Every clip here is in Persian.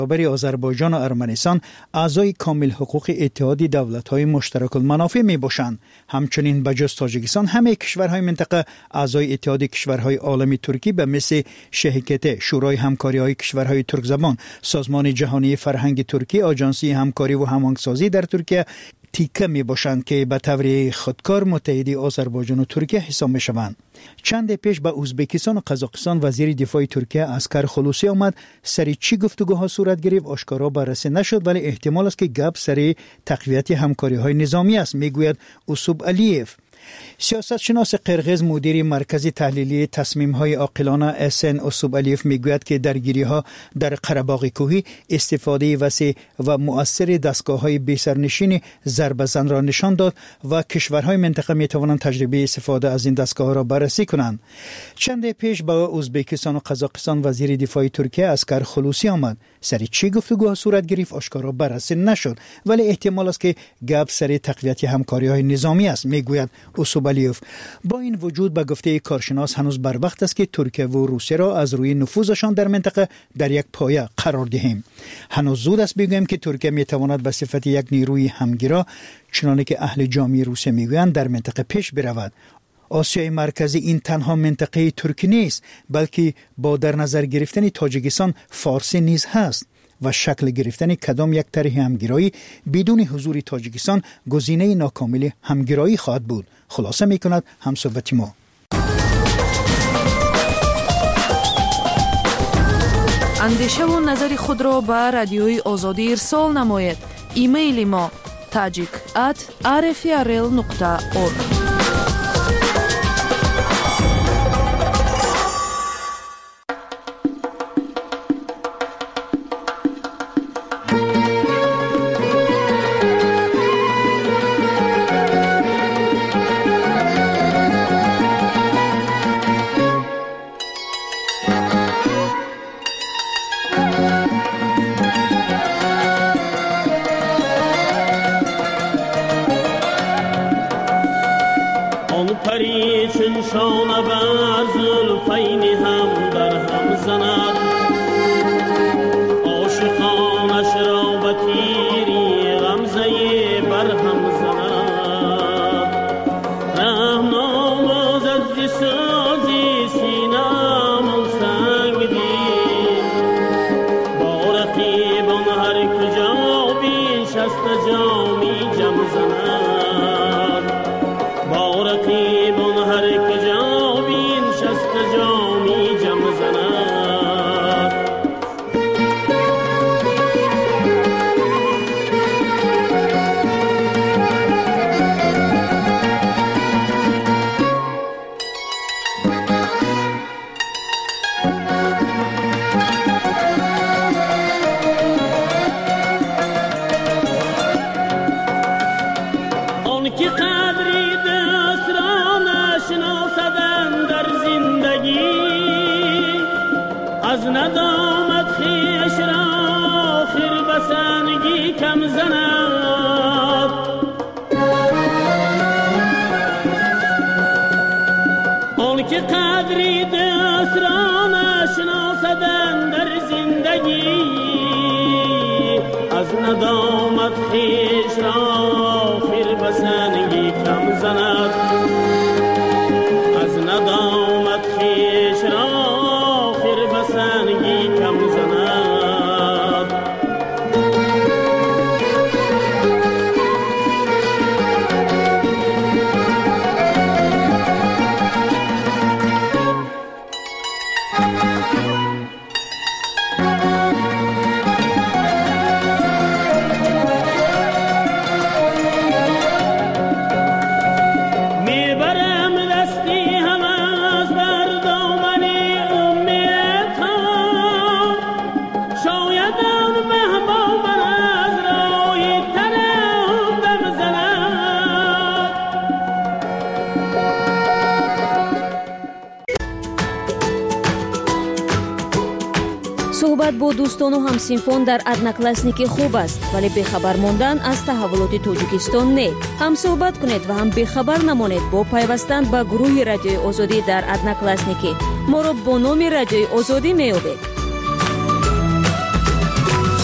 برای آذربایجان و ارمنستان اعضای کامل حقوق اتحاد دولت‌های مشترک المنافع میباشند. همچنین بجز تاجیکستان همه کشورهای منطقه اعضای اتحاد کشورهای عالمی ترکی به مثل شهکت شورای همکاری‌های کشورهای ترک زبان، سازمان جهانی فرهنگ ترکی، آژانسی همکاری و هماهنگسازی در ترکیه تیکه می باشند که به طور خودکار متحدی آذربایجان و ترکیه حساب می شوند. چند پیش به ازبکستان و قزاقستان وزیر دفاع ترکیه اسکر خلوسی آمد. سری چی گفتگوها صورت گرفت آشکارا بررسی نشد، ولی احتمال است که گپ سری تقویت همکاری های نظامی است، میگوید اوسوب علیف. سیاستشناس قرقیز مدیر مرکز تحلیلی تصمیم‌های عاقلانه اسن اوسوب علیف میگوید که درگیری‌ها در قره‌باغ کوهی استفاده وسیع و مؤثر دستگاه‌های بی‌سرنشین ضربه‌زن را نشان داد و کشورهای منطقه می‌توانند تجربه استفاده از این دستگاه‌ها را بررسی کنند. چند پیش با ازبکستان و قزاقستان وزیر دفاع ترکیه اسکر خلوسی آمد. سری چی گفتگوها صورت گرفت آشکارا بررسی نشد، ولی احتمال است که گپ سری تقویت همکاری‌های نظامی است، میگوید اوسوب علیف. با این وجود به گفته کارشناس هنوز بر وقت است که ترکیه و روسیه را از روی نفوذشان در منطقه در یک پایه قرار دهیم. هنوز زود است بگوییم که ترکیه میتواند به صفت یک نیروی همگرا، چنانه که اهل جامعه روسیه میگویند، در منطقه پیش برود. آسیای مرکزی این تنها منطقه ترکی نیست، بلکه با در نظر گرفتن تاجیکستان فارسی نیز هست و شکل گرفتن کدام یک طرح همگرایی بدون حضور تاجیکستان گزینه ناکامل همگرایی خواهد بود. خلاصه میکند همصحبت ما. اندیشه و نظر خود را به رادیوی آزادی ارسال نمایید. ایمیل ما tajik@rfrl.org. صحبت با دوستان و همسینفون در ادناکلاسنیکی خوب است، ولی بخبر ماندن از تحولات تاجیکستان نه. هم صحبت کنید و هم بخبر نمانید با پیوستن به گروه رادیوی آزادی در ادناکلاسنیکی. ما را با نام رادیوی آزادی می‌یابید.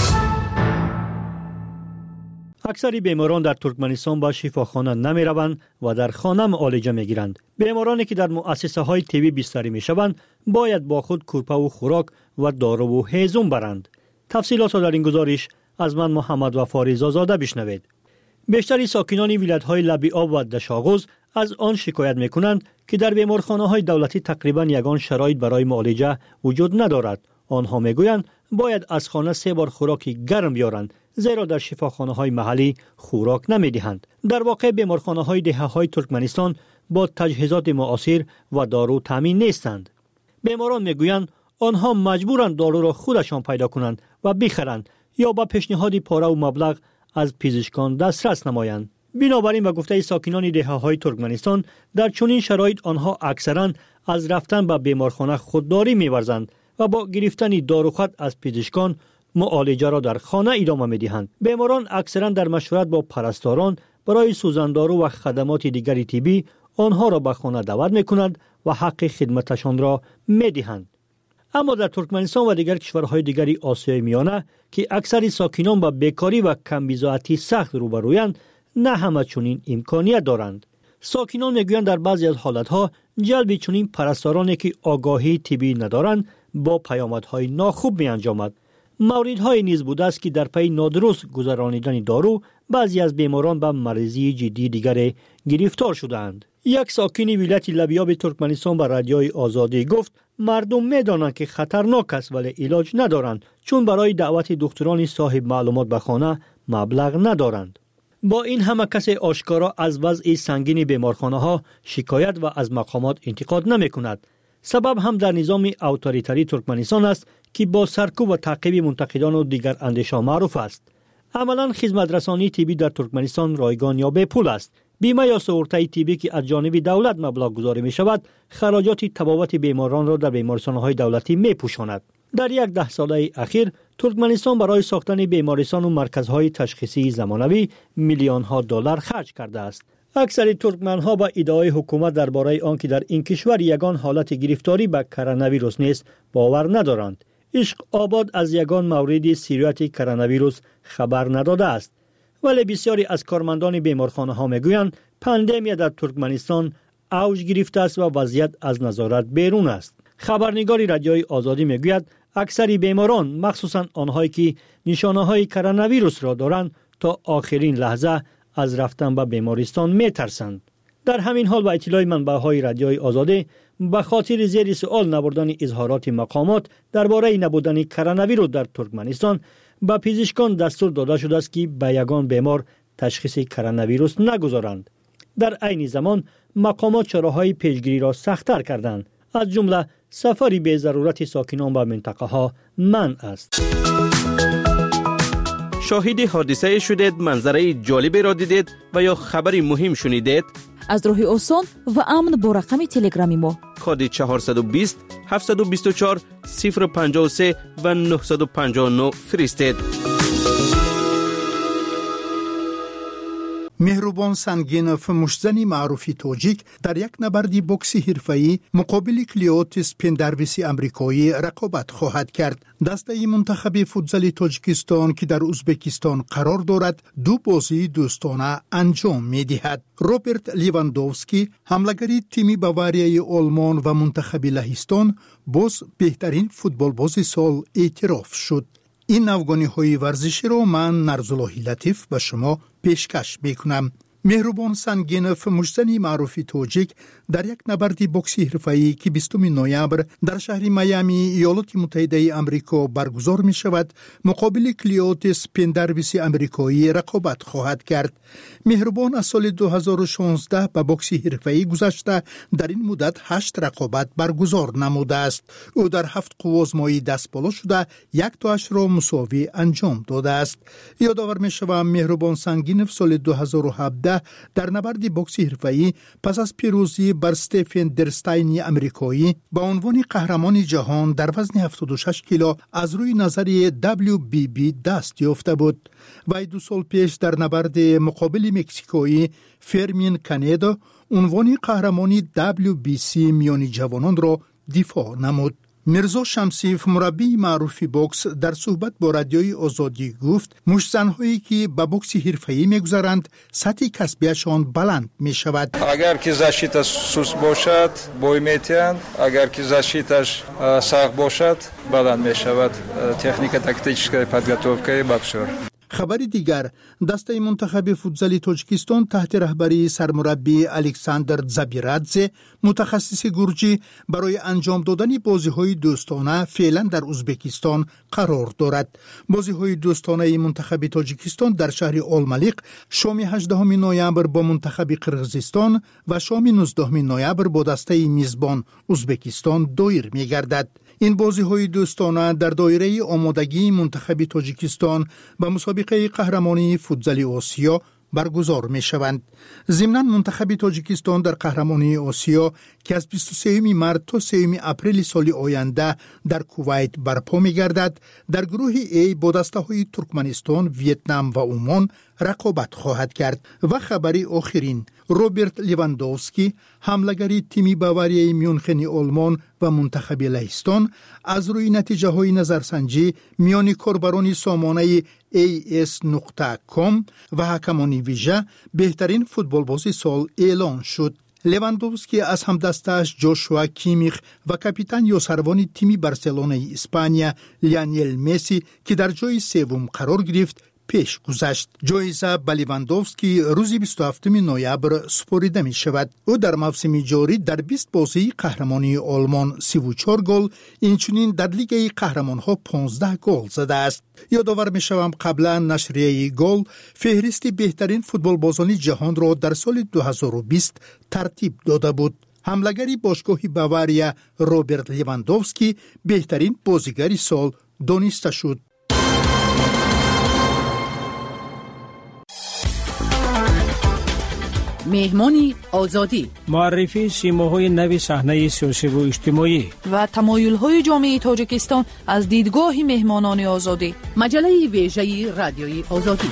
اکثر بیماران در ترکمنستان به شفاخانه نمی روند و در خانه معالجه می گیرند. بیمارانی که در مؤسسه های طبی بستری می شوند باید با خود کورپه و خوراک و دارو و هیزم برند. تفصیلات را در این گزارش از من محمد وفا رضازاده بشنوید. بیشتر ساکنان ولایت‌های لب آب و دشاغوز از آن شکایت می‌کنند که در بیمارخانه‌های دولتی تقریباً یگان شرایط برای معالجه وجود ندارد. آنها می‌گویند باید از خانه 3 بار خوراک گرم بیارند، زیرا در شفاخانه‌های محلی خوراک نمی‌دهند. در واقع بیمارخانه‌های دهه‌های ترکمنستان با تجهیزات معاصر و دارو تامین نیستند. بیماران می‌گویند آنها مجبورند دارو را خودشان پیدا کنند و بخرند یا با پیشنهاد پاره و مبلغ از پزشکان دسترس نمایند. بنابراین به گفته ساکنان دهه‌های ترکمنستان در چنین شرایط آنها اکثرا از رفتن به بیمارخانه خودداری می‌ورزند و با گرفتن داروخط از پزشکان معالجه را در خانه ادامه می‌دهند. بیماران اکثرا در مشورت با پرستاران برای سوزاندارو و خدمات دیگر طبی آنها را به خانه دعوت می‌کنند و حق خدمتشان را می‌دهند. اما در ترکمنستان و دیگر کشورهای دیگر آسیای میانه که اکثر ساکنان با بیکاری و کمبزاعتی سخت روبرویند، نه همه چنین امکانیت دارند. ساکنان میگویند در بعضی از حالتها جلب چنین پرستارانی که آگاهی طبی ندارند با پیامدهای ناخوب می انجامد. موردهای نیز بوده است که در پی نادرست گذرانیدن دارو بعضی از بیماران به مریضی جدی دیگر گرفتار شدند. یک ساکن ولایت لبیاب ترکمنستان به رادیوی آزادی گفت مردم میدانند که خطرناک است ولی علاج ندارند، چون برای دعوت دکتران صاحب معلومات به خانه مبلغ ندارند. با این همه کسی آشکارا از وضع سنگین بیمارخانه ها شکایت و از مقامات انتقاد نمی کند. سبب هم در نظام اتوریتری ترکمنستان است که با سرکوب و تعقیب منتقدان و دیگر اندیشان معروف است. عملا خدمت رسانی طبی در ترکمنستان رایگان یا به‌پول است. بیمه یا سئورته طبی که از جانب دولت مبلغ گذاری می شود، خراجات تبابت بیماران را در بیمارستان‌های دولتی می پوشاند. در 10 ساله اخیر ترکمنستان برای ساختن بیمارستان و مرکزهای تشخیصی زمانوی میلیون‌ها دلار خرج کرده است. اکثر ترکمن‌ها با ادعای حکومت درباره آنکه در این کشور یگان حالت گرفتاری به کرونا ویروس نیست باور ندارند. عشق آباد از یگان مورد سیریت کرونا ویروس خبر نداده است. ولی بسیاری از کارمندان بیمارخانه‌ها میگویند پاندمی در ترکمنستان اوج گرفته است و وضعیت از نظارت بیرون است. خبرنگاری رادیوی آزادی میگوید اکثر بیماران، مخصوصا آنهایی که نشانه‌های کرونا ویروس را دارند، تا آخرین لحظه از رفتن به بیمارستان میترسند. در همین حال با اطلاع منبع‌های رادیوی آزادی به خاطر زیر سوال نبردن اظهارات مقامات درباره نبودن کرونا ویروس در ترکمنستان، به پزشکان دستور داده شده است که به یگان بیمار تشخیص کرونا ویروس نگذارند. در عین زمان مقامات چاره‌های پیشگیری را سخت‌تر کردند. از جمله سفری به ضرورت ساکنان به منطقه ها منع است. شاهد حادثه شدید، منظره جالبی را دیدید و یا خبری مهم شنیدید؟ از راه آسان و امن با رقم تلگرامی ما کد 420 724 053 و 959 فرستید. مهربان سنگینوف، مشتزنی معروفی توجیک، در یک نبرد بوکسی حرفه‌ای مقابل کلیوتیس پندرویسی امریکایی رقابت خواهد کرد. دسته منتخب فوتبال تاجیکستان که در ازبکستان قرار دارد 2 بازی دوستانه انجام می‌دهد. روبرت لیواندوفسکی، حمله‌گر تیم باواریای آلمان و منتخب لهستان، باز بهترین فوتبالباز سال اعتراف شد. این افغانی ورزشی رو من نرزاللهی لطیف به شما پیشکش میکنم. مهربان سنگینوف، مشتزنی معروفی توجیک، در یک نبرد بوکسی حرفه‌ای که 20 نوامبر در شهر میامی ایالات متحده آمریکا برگزار می شود، مقابل کلیوتیس پندرویسی امریکایی رقابت خواهد کرد. مهربان از سال 2016 به بوکسی حرفه‌ای گذشته در این مدت 8 رقابت برگزار نموده است. او در 7 قوازمایی دست بالا شده 1 تا 8 را مساوی انجام داده است. یادآور می شوم مهربان سنگینوف سال 2017 در نبرد بوکسی حرفه‌ای پس از پیروزی بر استفن درستاین امریکایی با عنوان قهرمان جهان در وزن 76 کیلو از روی نظریه WBB دست یافته بود. و 2 سال پیش در نبرد مقابل مکزیکویی فرمین کانیدو عنوان قهرمانی WBC میانی جوانان را دفاع نمود. میرزا شمسیف مربی معروف بوکس در صحبت با رادیوی آزادی گفت مشت‌زن‌هایی که به بوکس حرفه‌ای می‌گذرند سطح کسبیشان بلند می‌شود. اگر که защита سوس باشد بوی می‌تیند، اگر که защитаش سخت باشد بلند می‌شود. تکنیک تاکتیکی подготовкаи боксер. خبر دیگر، دسته منتخب فوتبال تاجیکستان تحت رهبری سرمربی الکساندر زابیرادزه متخصص گرجی برای انجام دادن بازی‌های دوستانه فعلا در ازبکستان قرار دارد. بازی‌های دوستانه منتخب تاجیکستان در شهر الملیق شام 18 نوامبر با منتخب قرقیزستان و شام 19 نوامبر با دسته میزبان ازبکستان دایر می‌گردد. این بازی‌های دوستانه در دایره آمادگی منتخب تاجیکستان به مسابقه قهرمانی فوتبال آسیا برگزار می‌شوند. ضمناً منتخب تاجیکستان در قهرمانی آسیا که از 23 مارس تا 3 اپریل سال آینده در کویت برپا می‌گردد، در گروه A با دسته‌های ترکمنستان، ویتنام و عمان رقابت خواهد کرد. و خبری آخرین، روبرت لیواندوفسکی حمله‌گر تیم باوریای میونخن آلمان و منتخب لهستان از روی نتیجه‌های نظرسنجی میان کاربران سامانه AS.com و حکمان ویژه بهترین فوتبالباز سال اعلان شد. لیواندوفسکی از همدستش جوشوا کیمیخ و کاپیتان یاسروان تیم بارسلونای اسپانیا لیونل مسی که در جای سوم قرار گرفت پیش گذشت. جایزه به لیواندوفسکی روز 27 نوامبر سپرده می شود. او در موسم جاری در 20 بازی قهرمانی آلمان 34 گل، اینچنین در لیگ قهرمان ها 15 گل زده است. یادآور می شوم قبلا نشریه گل فهرست بهترین فوتبال بازان جهان را در سال 2020 ترتیب داده بود. حمله‌گری باشگاه باواریا روبرت لیواندوفسکی بهترین بازیگر سال دانسته شد. مهمانی آزادی، معرفی سیماهای نو صحنه سیاسی و اجتماعی و تمایل‌های جامعه تاجیکستان از دیدگاه مهمانان آزادی. مجله ویژه رادیوی آزادی.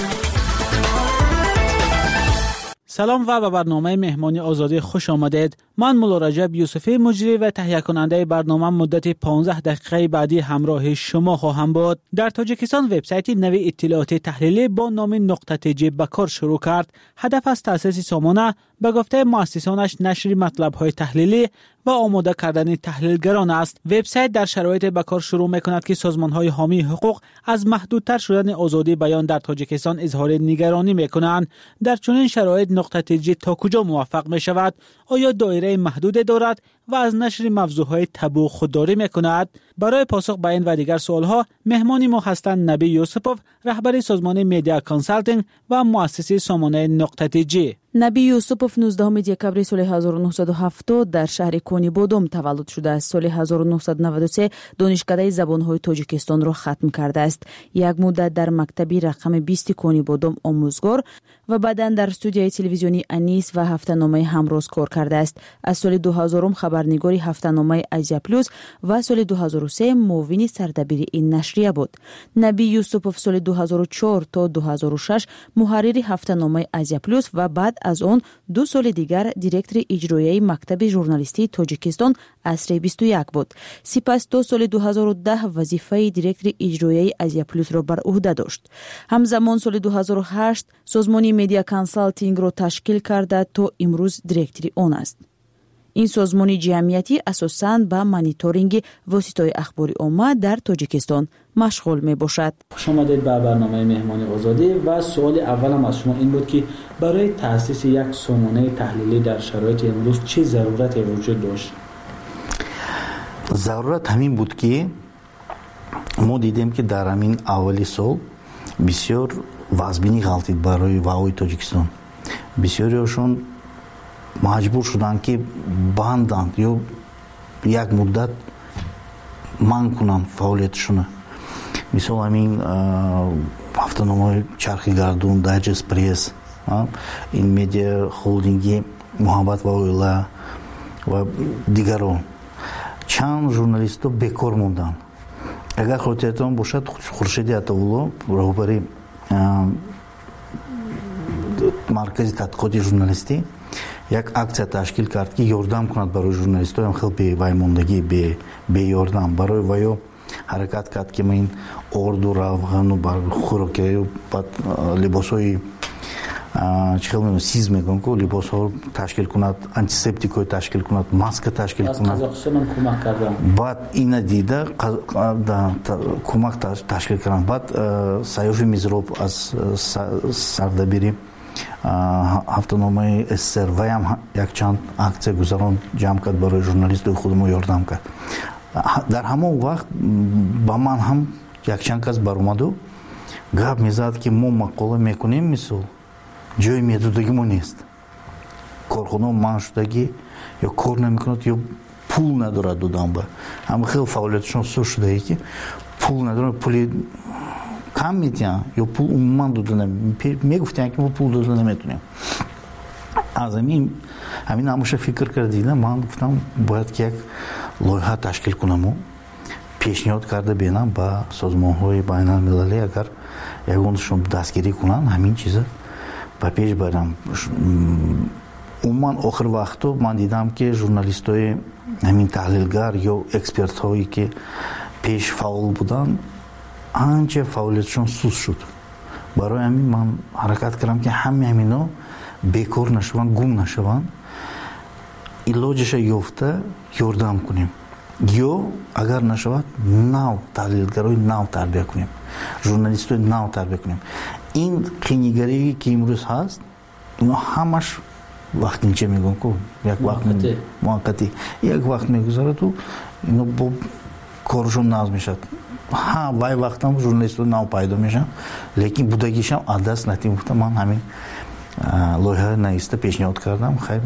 سلام و به برنامه مهمانی آزادی خوش آمدید. من مولا رجب یوسفی مجری و تهیه کننده برنامه مدت 15 دقیقه بعدی همراه شما خواهم بود. در تاجیکستان وبسایت نوی اطلاعات تحلیلی با نام نقطه جی به کار شروع کرد. هدف از تأسیس سامانه به گفته مؤسسانش نشر مطلب‌های تحلیلی و آماده کردن تحلیلگران است. وبسایت در شرایط به کار شروع می‌کند که سازمان‌های حامی حقوق از محدودتر شدن آزادی بیان در تاجیکستان اظهار نگرانی می‌کنند. در چنین شرایط نقطه جی تا کجا موفق می‌شود؟ آیا دایره محدود دارد و از نشر موضوعهای تبو خودداری می‌کند؟ برای پاسخ به این و دیگر سوال‌ها مهمانی ما هستند نبی یوسپوف، رهبر سازمان میدیا کانسالتینگ و مؤسس سامانه نقطه جی. نبی یوسپوف 19 دکبر سال 1970 در شهر کونی بودم تولد شده است. سال 1993 دانشکده زبان‌های تاجیکستان را ختم کرده است. یک مدت در مکتبی رقم 20 کونی بودم آموزگار و بعداً در استودیوی تلویزیونی انیس و هفته‌نامه همروز کار کرده است. از سال 2000 خبرنگاری هفته‌نامه آزیا پلوس و سال 2003 معاون سردبیر این نشریه بود. نبی یوسپوف سال 2004 تا 2006 محرر هفته‌نامه آزیا پلوس و بعد از آن 2 سال دیگر دیرکتور اجرایی مکتب ژورنالیستی تاجیکستان عصر 21 بود. سپس 2 سال 2010 وظیفه دیرکتور اجرایی آزیا پلوس را بر عهده داشت. همزمان سال 2008 سازمان میدیا کانسالتینگ را تشکیل کرده تا امروز دیرکتور آن است. این سازمان جمعیتی اساساً به مانیتورینگ واسطه‌های اخباری عامه در تاجیکستان مشغول می باشد. خوش آمدید به برنامه مهمانی آزادی و سوال اولم از شما این بود که برای تأسیس یک سامانه تحلیلی در شرایط امروز چه ضرورتی وجود داشت؟ ضرورت همین بود که ما دیدیم که در همین اولی سال بسیار وضعبینی غلطید برای وعای تاجیکستان. بسیاریشون مجبور شدند که بندند یا یک مدت منع کنند فعالیتشون. مثال همین هفته‌نامه چرخی گردون، دایجست پرس، این میدیا هولدینگی محبت و اویلا و دیگران. چند ژورنالیست بیکار موندند. اگر خاطرتان باشد خورشید عطاالله رهبر مرکز تحقیقات ژورنالیستی یک акция تشکیل کرد که یاردم کند برای ژورنالیست‌ها، هم خیلی وایموندگی به یاردم برای وایو حرکت کرد که من اردو روغن و بر خوراکی و بعد لباسای چخیل سیز میگن که لباس ها تشکیل کند، انتیسپتیکوی تشکیل کند، ماسک تشکیل کند. از قزاقستان هم کمک کردن. بعد این دیده کمک تشکیل کردن. بعد سیاف میزروب از سردبیری هفته‌نامه استر و هم یک چند акция گذران جمع کرد برای ژورنالیست خودمو یاردم کرد. در همون وقت با من هم یک چند کس برآمد و گپ میزد که ما مقاله میکنیم مثل جای میدودگی ما نیست. کارخانه من شدگی یا کار نمیکند یا پول ندارد دادن به. اما خیلی فعالیتشون سوش شده ای که پول ندارد، پولی کم میتین یا پول عموما دادن میگفتن که ما پول دادن نمیتونیم. از همین هموشه فکر کردیدم، من گفتم باید که یک لایحه تشکیل کنم و پیشنهاد کرده بینم با سازمان‌های بین‌المللی اگر یگانشون دستگیری کنن همین چیزا با پیش برم. عموما آخر وقتا من دیدم که ژورنالیست‌های همین تحلیلگر یا اکسپرت‌هایی که پیش فعال بودن آنچه فعالیتشون سوس شد. برای همین من حرکت کردم که همینا بیکار نشون، گم نشون، علاجش یافته یاردم کنیم یا اگر نشود نو تحلیلگرای نو تربیه کنیم، ژورنالیستای نو تربیه کنیم. این قینیگری که امروز هست اینا همش وقت اینچه میگن که یک وقت موقتی یک وقت میگذاره تو اینا با کارشون ناز میشد. ها وای وقت هم ژورنالیست نو پیدا میشن، لیکن بودگیش هم عدس نتیم. گفتم من همین لایحه نایسته پیشنهاد کردم. خیر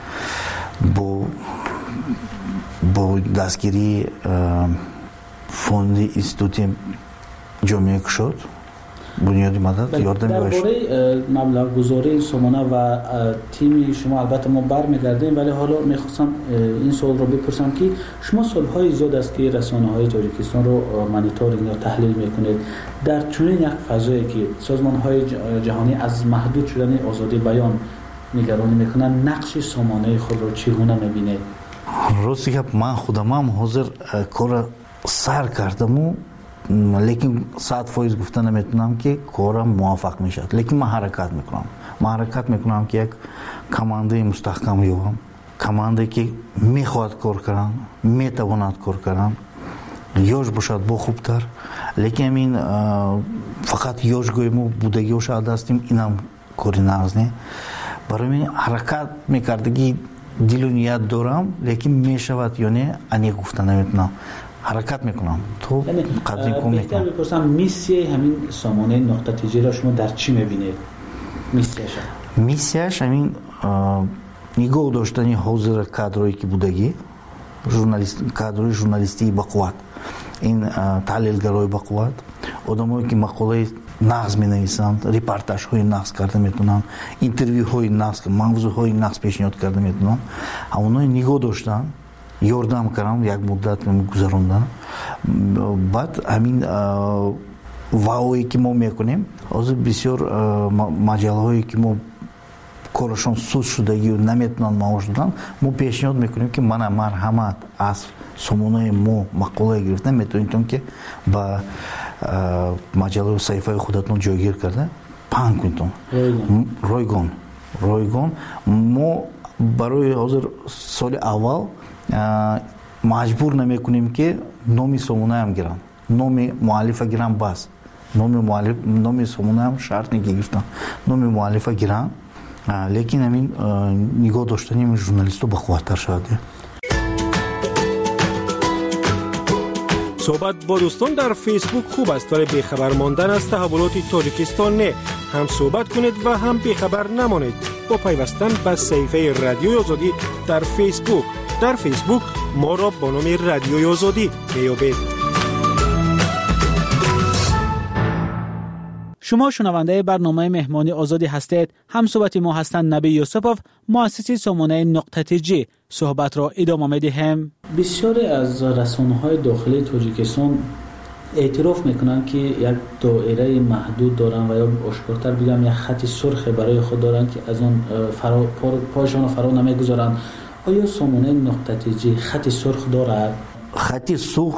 با دستگیری فوند اینستیتوت جامعه کشاد بنیادی مدد یاردم درباره مبلغ گذاری سامانه و تیم شما البته ما برمیگردیم، ولی حالا میخواستم این سوال رو بپرسم که شما سالهای زیاد است که رسانه‌های تاجیکستان رو مانیتورینگ یا تحلیل میکنید. در چنین یک فضایی که سازمان‌های جهانی از محدود شدن آزادی بیان نگرانی میکنن، نقش سامانه خود رو چگونه میبینید؟ راستی که من خودم هم حاضر کار سر کردم و لیکن 100% گفتن نمیتونم که کارم موفق میشد، لیکن من حرکت میکنم که یک کمانده مستحکم یابم، کمانده که میخواد کار کردن، میتواند کار کردن، یوش باشد با خوبتر. لیکن این فقط یوش گویم و بودگیوش عدستیم اینم کاری نازنه. برای من حرکت میکردگی دل و نیت دارم، لیکن میشود یا نه انی گفتن نمیتونم. حرکت میکنم تو قدری کم میکنم. بپرسم میسیه همین سامانه نقطه تیجی را شما در چی میبینید؟ میسیش همین نگاه داشتنی حاضر کادرایی که بودگی کادرای ژورنالیستی با قوت، این تحلیلگرای با قوت، آدمایی که مقاله نقض مینویسند، رپورتاژ های نقض کرده میتونن، اینترویو های نقض، موضوع های نقض پیشنهاد کرده میتونن. همونای نگاه داشتن، یاردم کردم، یک مدت گذروندن. بعد همین واوی که ما میکنیم از بسیار مجله هایی که ما کارشون سوز شدگی و نمیتونن معاش دادن، ما پیشنهاد میکنیم که من مرحمت از سامانه ما مقاله گرفتن میتونید که با مجله و صحیفه خودتون جایگیر کرده 5 کنتون رایگان. ما برای حاضر سال اول مجبور نمیکنیم که نامی سامانه هم گیرن، نامی مؤلفه گیرن، بس نامی سامانه هم شرط نگرفتن، نامی مؤلفه گیرن، لیکن همین نگاه داشتنی من ژورنالیستو با قوت‌تر شده. صحبت با دوستان در فیسبوک خوب است، ولی بیخبر ماندن از تحولات تاجیکستان نه. هم صحبت کنید و هم بیخبر نمانید با پیوستن به صفحه رادیوی آزادی در فیسبوک. در فیسبوک ما را با نام رادیوی آزادی میابید. شما شنونده برنامه مهمانی آزادی هستید. هم صحبت ما هستند نبی یوسفوف، مؤسس سامانه نقطه تیجی. صحبت را ادامه میدیم. بسیاری از رسانه‌های داخلی تاجیکستان اعتراف میکنن که یک دایره محدود دارن و یا آشکارتر بگم یک خط سرخ برای خود دارن که از اون پایشان فرا نمیگذارن. آیا سامانه نقطه جی خط سرخ دارد؟ خط سرخ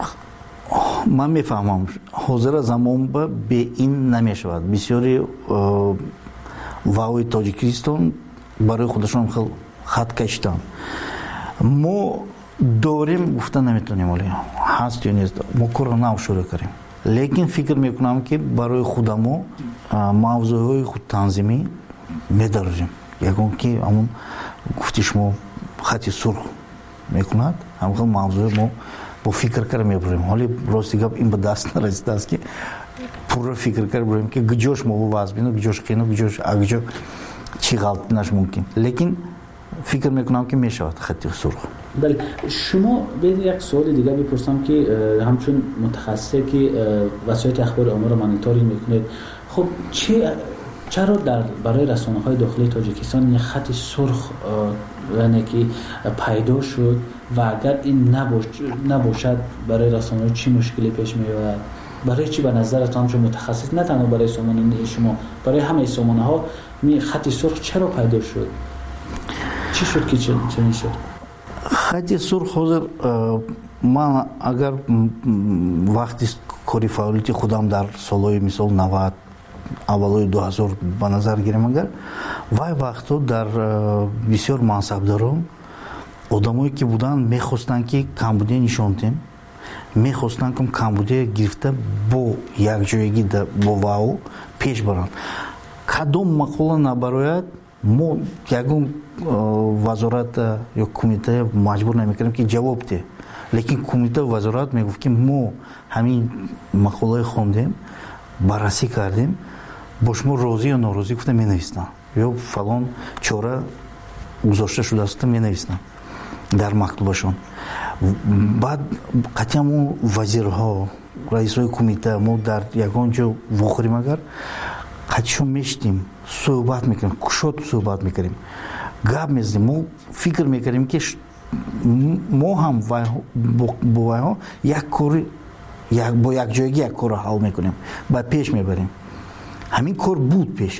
من میفهمم حاضر زمان به این نمیشود. بسیاری واوی تاجیکستان برای خودشون خط کشیدن. ما داریم گفتن نمیتونیم، ولی هست یا نیست ما کار نو شروع کنیم. لیکن فکر میکنم که برای خودمو موضوعهای خود تنظیمی میداریم. یکون که همون گفتی شما خط سرخ میکند، همون موضوع ما با فکر کر میبریم. حالی راستی گپ این به دست نرسیده است که پورا فکر کر بریم که گجوش ما با وزبینو گجوش خینو گجوش اگجو چی غلط نش ممکن. لیکن فکر میکنم که میشود خط سرخ. بله، شما بین یک سوال دیگه بپرسم که همچون متخصصی که وسایل اخبار عامه رو مانیتورینگ میکنید، خب چرا برای رسانه‌های داخلی تاجیکستان یک خط سرخ یعنی که پیدا شد و اگر این نباشد برای رسانه‌ها چی مشکلی پیش میاد؟ برای چی به نظرتان چون متخصص نه تنها برای سامانه شما، برای همه سامانه‌ها خط سرخ چرا پیدا شد؟ چی شد که چنین شد؟ خط سرخ حاضر من اگر وقتی کاری فعالیتی خودم در سالهای مثال 90 اولای 2000 به نظر گیرم، اگر وای وقتا در بسیار منصبداران آدمایی که بودن میخواستن که کمبودی نشان دهیم، میخواستن که کمبودی گرفته با یک جایگی با واو پیش برن. کدام مقوله نبراید ما یکون وزارت یا کمیته مجبور نمیکنیم که جواب ده، لیکن کمیته وزارت میگفت که ما همین مقوله خوندیم، بررسی کردیم، با شما راضی یا ناراضی گفته می نویسن یا فلان چاره گذاشته شده است می نویسن در مکتوبشون. بعد قطعا ما وزیرها رئیسای کمیته ما در یکان جا واخریم اگر قطعشون میشتیم صحبت میکنیم، کشاد صحبت میکنیم، گپ میزنیم، ما فکر میکنیم که ما هم با ها یک کار با یک جایگی یک کار حل میکنیم و پیش میبریم. همین کار بود پیش.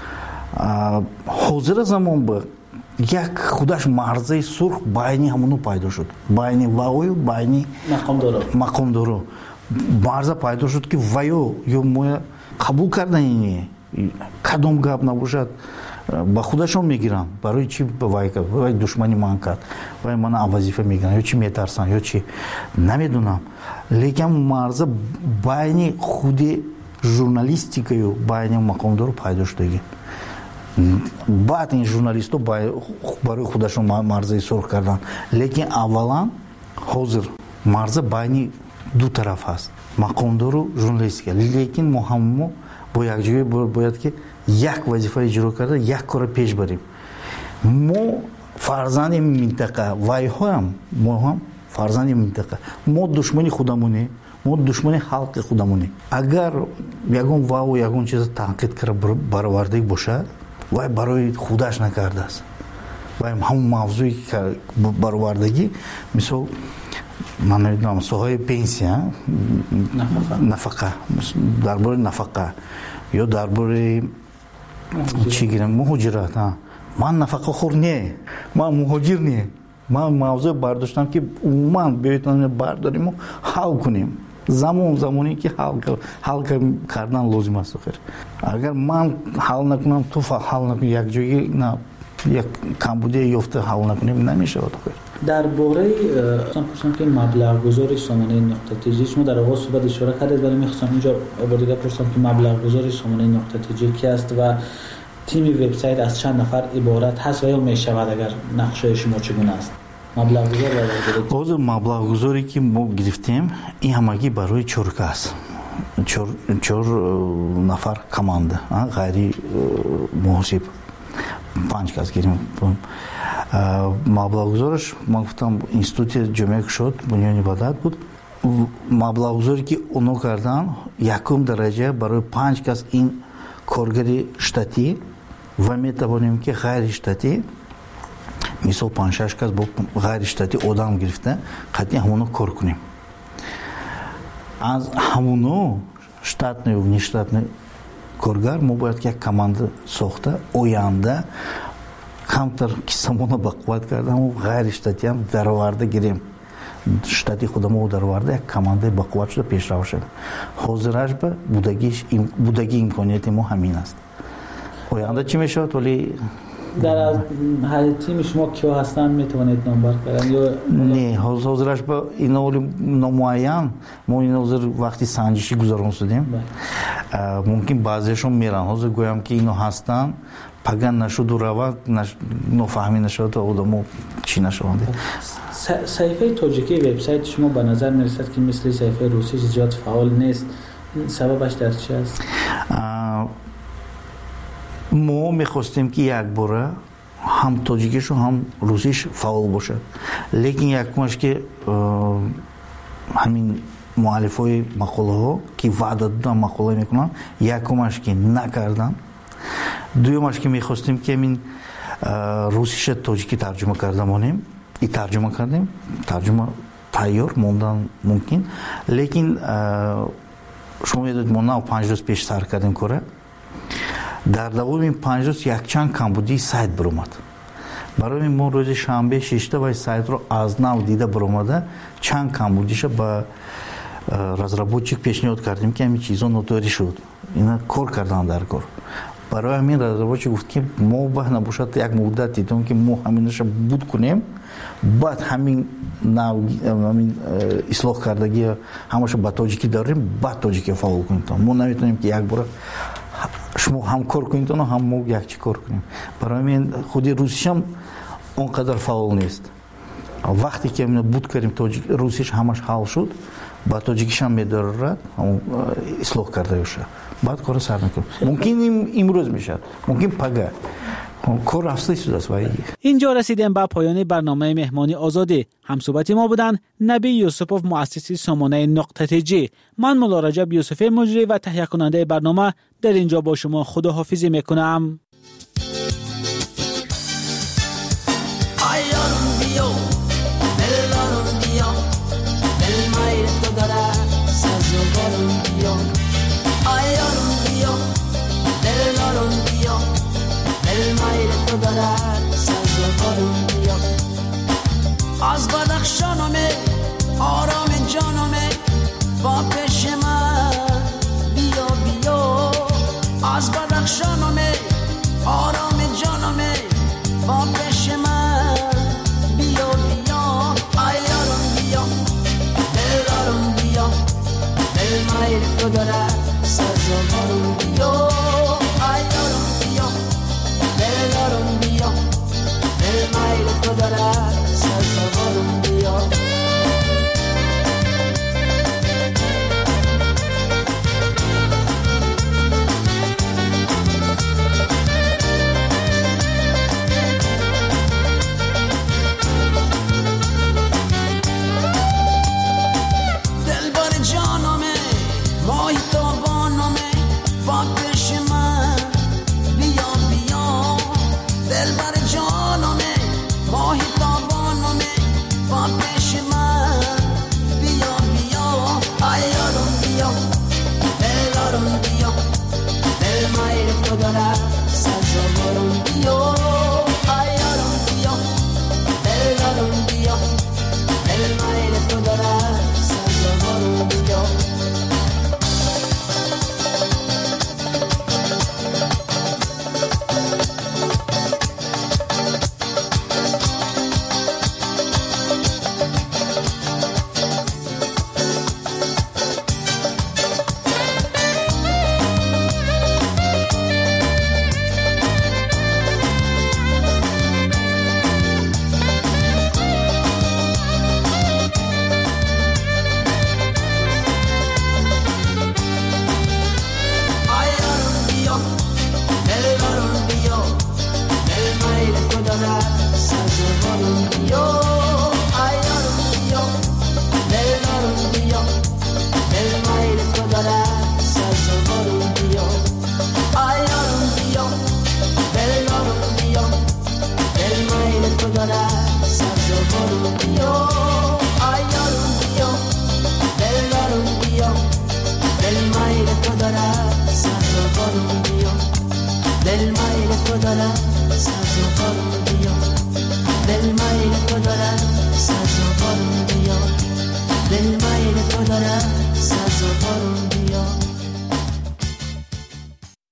حاضر زمان با یک خودش مرزه سرخ باینی همونو پیدا شد، باینی واوی و باینی مقام دارو مرزه پیدا شد که وایو یا ما قبول کردن اینه کدام گپ نباشد با خودشون میگیرن. برای چی وای کرد؟ وای دشمنی من کرد، وای من وظیفه میگیرن یا چی میترسن یا چی نمیدونم. لیکن مرزه باینی خود ژورنالیستیکا و باینی مقام دارو پیدا شده. بعد این ژورنالیست‌ها برای خودشون مرزه سرخ کردن. لیکن اولا حاضر مرزه باینی دو طرف هست، مقام دارو ژورنالیستیکا. لیکن ما هم با یک جایی باید که یک وظیفه اجرا کرده، یک کار پیش بریم. ما فرزند منطقه وای هم ما هم فرزند منطقه، ما دشمنی خودمونه، ما دشمنی خلق خودمونه. اگر یگون واو یگون چیز تنقید کرده برآورده باشه وای برای خودش نکرده است، وای همون موضوعی که برآوردگی مثل من نمیدونم سوهای پنسیا نفقه درباره نفقه یا درباره چی گیرم مهاجرت، من نفقه خور نه، من مهاجر نه، من موضوع برداشتم که عموما بیایتان برداریم و حل کنیم. زمانی که حل کردن لازم است. اگر من حل نکنم تو حل نکنی، یک جایی نه یک کمبودی یافته حل نکنیم نمیشه. درباره پرسیدم که مبلغ گذاری سامانه نقطه تیجی شما در آغاز صحبت اشاره کردید، ولی می‌خواستم اینجا بار دیگه پرسیدم که مبلغ گذاری سامانه نقطه تیجی کی است و تیم وبسایت از چند نفر عبارت هست و یا میشود اگر نقشه شما چگونه است؟ مبلغ گذاری مبلغ گذاری که ما گرفتیم این همگی برای چرکه است. 4 نفر کمانده غیر محاسب 5 کس گیریم. مبلغ گذارش من گفتم اینستیتوت جمعه شد بنیانی بدات بود. مبلغ گذاری که اونو کردن یکم درجه برای 5 کس این کارگری شتاتی و میتوانیم که غیر شتاتی مثال 5-6 کس با غیر شتاتی آدم گرفته قطعی همونو کار کنیم. аз ҳамуно штатный ва нештатный коргар мо бояд ки як команда сохта оянда камтар кисамона бақувват карда ҳамун ғайри штатиам дароварда гирем штати худамо дароварда як командаи бақувват шуда пешрав шавем. ҳозираш ба будаги имконияти мо ҳамин аст. оянда чӣ мешавад вале در تیم شما کیا هستن میتونید نامبر کردن یا نه حاضرش با اینا ولی نامعین ما اینا حاضر وقتی سنجشی گذارون شدیم ممکن بعضیشون میرن حاضر گویم که اینا هستن پگن نشد و رواد نفهمی نشد و آدمو چی نشوند. صحیفه تاجیکی وبسایت شما به نظر میرسد که مثل صحیفه روسی زیاد فعال نیست. سببش در چی است؟ ما میخواستیم که یک باره هم تاجیکیش و هم روسیش فعال باشه، لیکن یکمش که همین مؤلف های مقاله ها که وعده دادن مقاله میکنن، یکمش که نکردن، دویمش که میخواستیم که همین روسیش تاجیکی ترجمه کرده مانیم، این ترجمه کردیم، ترجمه تیار موندن ممکن، لیکن شما میدونید ما نه 5 روز پیش سر کردیم کاره. در دوام این 5 روز یک چند کمبودی سایت برآمد. برای ما روز شنبه 6 تا سایت رو از نو دیده برآمده، چند کمبودیش با разработчик پیشنهاد کردیم که همین چیزا نوتاری شد. اینا کار کردن در کار. برای همین разработчик گفت که ما به نباشد یک مدت دیدیم که ما همینش بود کنیم، بعد همین نو همین اصلاح کردگی همش با تاجیکی داریم، بعد تاجیکی فعال کنیم. ما نمیتونیم که یک بار شما هم کار کنید و هم ما یک چی کار کنیم. برای من خودی روسیش هم اونقدر فعال نیست. وقتی که من بود کردیم روسیش همش حل شد، با تاجیکیش هم میدارد اصلاح کرده بشه، بعد کار سر میکنم. ممکن امروز میشد، ممکن پگاه کار اصلی شده است. اینجا رسیدیم به پایان برنامه مهمانی آزادی. همصحبت ما بودن نبی یوسفوف، مؤسس سامانه نقطه جی. من مولا رجب یوسفی، مجری و تهیه کننده برنامه، در اینجا با شما خداحافظی میکنم. از بدخشانمه آرام جانمه با پیش من بیا بیا، از بدخشانمه آرام جانمه با پیش من بیا بیا، ایارم بیا دلارم بیا، دل مایل تو داره سرزاوارم بیا، ایارم بیا دلارم بیا، دل مایل تو داره سرزاوارم بیا. خارم بیا دل مایل تو دارد ساز و خارم بیا دل مایل تو دارد